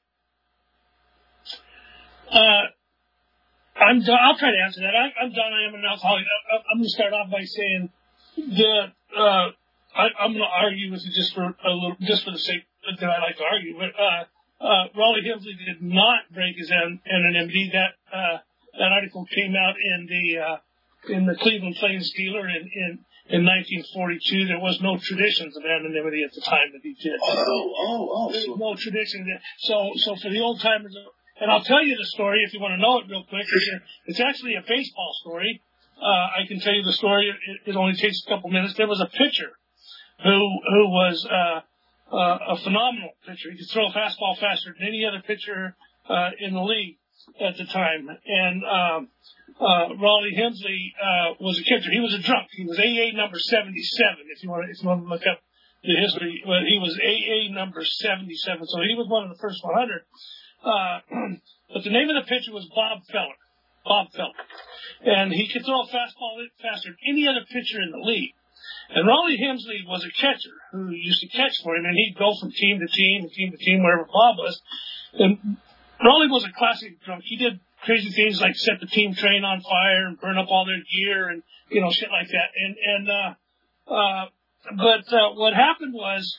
I'll try to answer that. I'm Don. I am an alcoholic. I'm going to start off by saying that I'm going to argue with it just for the sake that I like to argue. But Rollie Hensley did not break his anonymity. That article came out in the Cleveland Plains Dealer in 1942. There was no traditions of anonymity at the time that he did. There was no tradition. So for the old timers, and I'll tell you the story if you want to know it real quick. It's actually a baseball story. I can tell you the story. It only takes a couple minutes. There was a pitcher who was a phenomenal pitcher. He could throw a fastball faster than any other pitcher in the league at the time. And Rollie Hensley was a catcher. He was a drunk. He was AA number 77. If you want to look up the history, but he was AA number 77. So he was one of the first 100. But the name of the pitcher was Bob Feller. And he could throw a fastball faster than any other pitcher in the league. And Rollie Hensley was a catcher who used to catch for him, and he'd go from team to team, wherever Bob was. And Rollie was a classic drunk. He did crazy things like set the team train on fire and burn up all their gear and, shit like that. And But what happened was,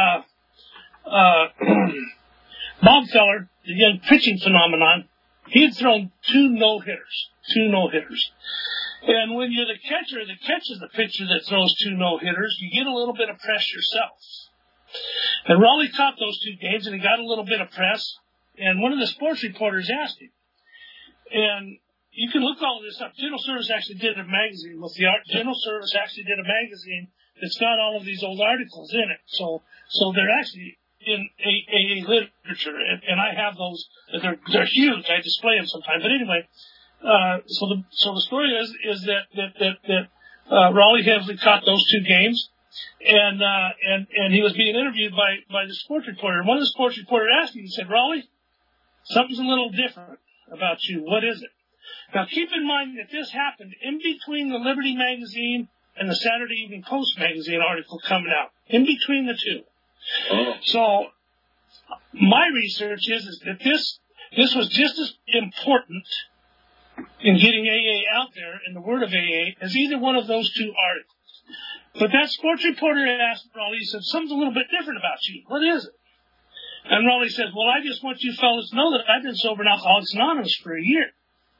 Bob Feller, the young pitching phenomenon, he had thrown two no-hitters. And when you're the catcher that catches the pitcher that throws two no-hitters, you get a little bit of press yourself. And Raleigh caught those two games, and he got a little bit of press. And one of the sports reporters asked him, and you can look all of this up. General Service actually did a magazine with the art. General Service actually did a magazine that's got all of these old articles in it. So they're actually in AA literature, and I have those. They're huge. I display them sometimes. But anyway, so the story is that Raleigh Hensley caught those two games, and he was being interviewed by the sports reporter. And one of the sports reporters asked him, he said, "Raleigh, something's a little different about you. What is it?" Now, keep in mind that this happened in between the Liberty magazine and the Saturday Evening Post magazine article coming out, in between the two. Oh. So my research is that this was just as important in getting AA out there and the word of AA as either one of those two articles. But that sports reporter asked Raleigh, he said, "Something's a little bit different about you. What is it?" And Raleigh says, "Well, I just want you fellas to know that I've been sober in Alcoholics Anonymous for a year."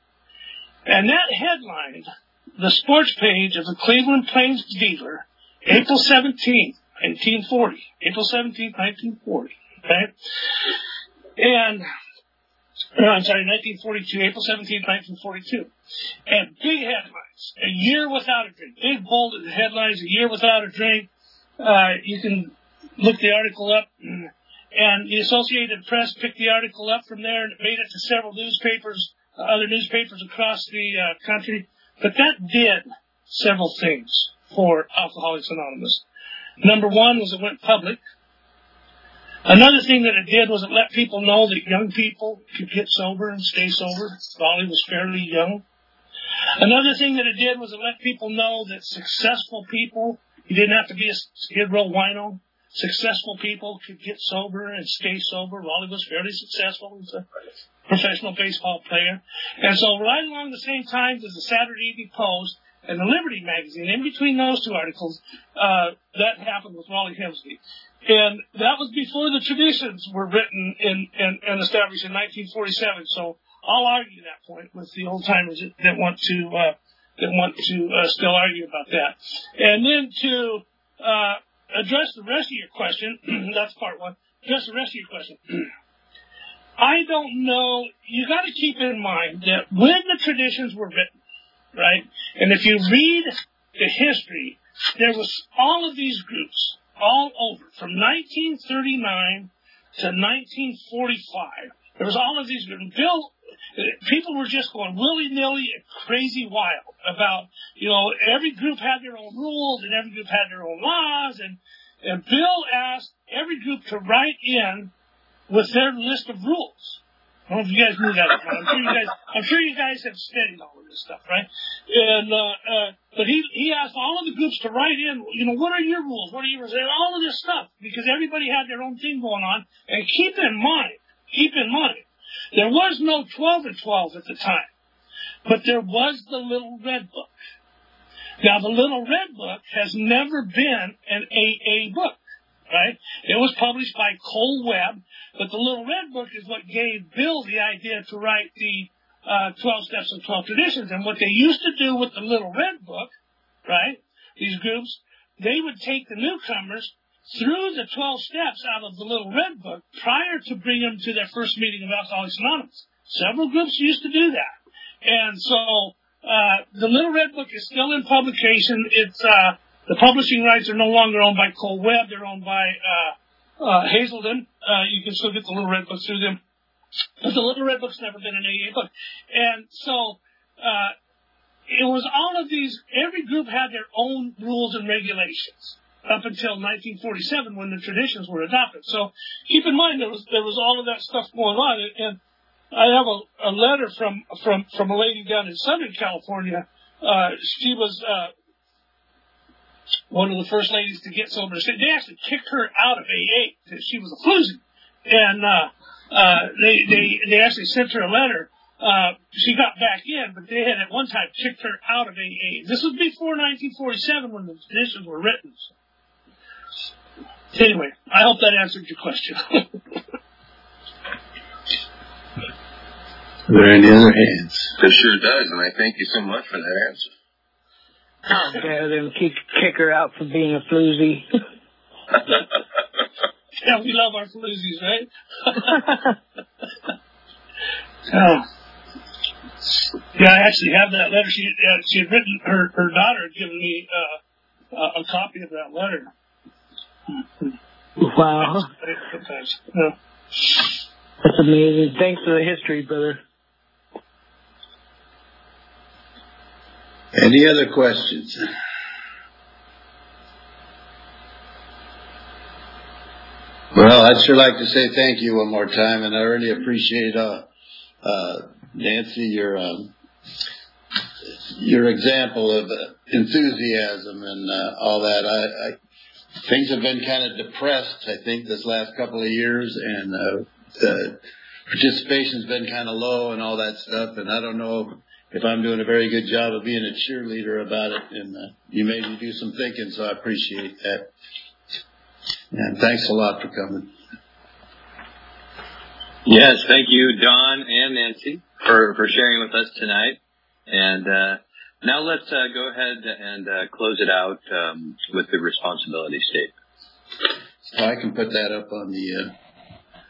And that headlined the sports page of the Cleveland Plains Dealer, April 17th, 1940. April 17th, 1940. Okay? And, I'm sorry, 1942, April 17th, 1942. And big headlines. A year without a drink. Big bold headlines, a year without a drink. You can look the article up. And the Associated Press picked the article up from there and made it to several newspapers, other newspapers across the country. But that did several things for Alcoholics Anonymous. Number one was it went public. Another thing that it did was it let people know that young people could get sober and stay sober. Raleigh was fairly young. Another thing that it did was it let people know that successful people, you didn't have to be a Skid Row wino. Successful people could get sober and stay sober. Raleigh was fairly successful. He was a professional baseball player. And so right along the same time as the Saturday Evening Post and the Liberty magazine, in between those two articles, that happened with Raleigh Hensley. And that was before the traditions were written and established in 1947. So I'll argue that point with the old timers that want to still argue about that. And then to address the rest of your question, that's part one. Address the rest of your question. I don't know. You got to keep in mind that when the traditions were written, right? And if you read the history, there was all of these groups all over from 1939 to 1945. There was all of these groups. People were just going willy-nilly and crazy wild about, every group had their own rules and every group had their own laws. And Bill asked every group to write in with their list of rules. I don't know if you guys knew that. I'm sure you guys have studied all of this stuff, right? And but he asked all of the groups to write in, what are your rules? What are your rules? And all of this stuff, because everybody had their own thing going on. And keep in mind, there was no 12 and 12 at the time, but there was the Little Red Book. Now, the Little Red Book has never been an AA book, right? It was published by Cole Webb, but the Little Red Book is what gave Bill the idea to write the 12 Steps and 12 Traditions. And what they used to do with the Little Red Book, right, these groups, they would take the newcomers through the 12 steps out of the Little Red Book prior to bring them to their first meeting of Alcoholics Anonymous. Several groups used to do that. And so the Little Red Book is still in publication. It's the publishing rights are no longer owned by Cole Webb. They're owned by Hazelden. You can still get the Little Red Book through them. But the Little Red Book's never been an AA book. And so it was all of these, every group had their own rules and regulations up until 1947 when the traditions were adopted. So keep in mind there was all of that stuff going on. And I have a letter from a lady down in Southern California. She was one of the first ladies to get sober. They actually kicked her out of AA because she was a floozy. And they actually sent her a letter she got back in, but they had at one time kicked her out of AA. This was before 1947 when the traditions were written. Anyway, I hope that answered your question. Are there any other hands? It sure does, and I thank you so much for that answer. How dare them kick her out for being a floozy. Yeah, we love our floozies, right? Oh. Yeah, I actually have that letter. She had written, her daughter had given me a copy of that letter. Wow. Sometimes. Yeah. That's amazing. Thanks for the history, brother. Any other questions? Well, I'd sure like to say thank you one more time, and I really appreciate Nancy, your example of enthusiasm and all that. Things have been kind of depressed, I think, this last couple of years, and the participation's been kind of low and all that stuff. And I don't know if I'm doing a very good job of being a cheerleader about it. And you made me do some thinking, so I appreciate that. And thanks a lot for coming. Yes, thank you, Don and Nancy, for sharing with us tonight. And now let's go ahead and close it out with the responsibility statement. So I can put that up on the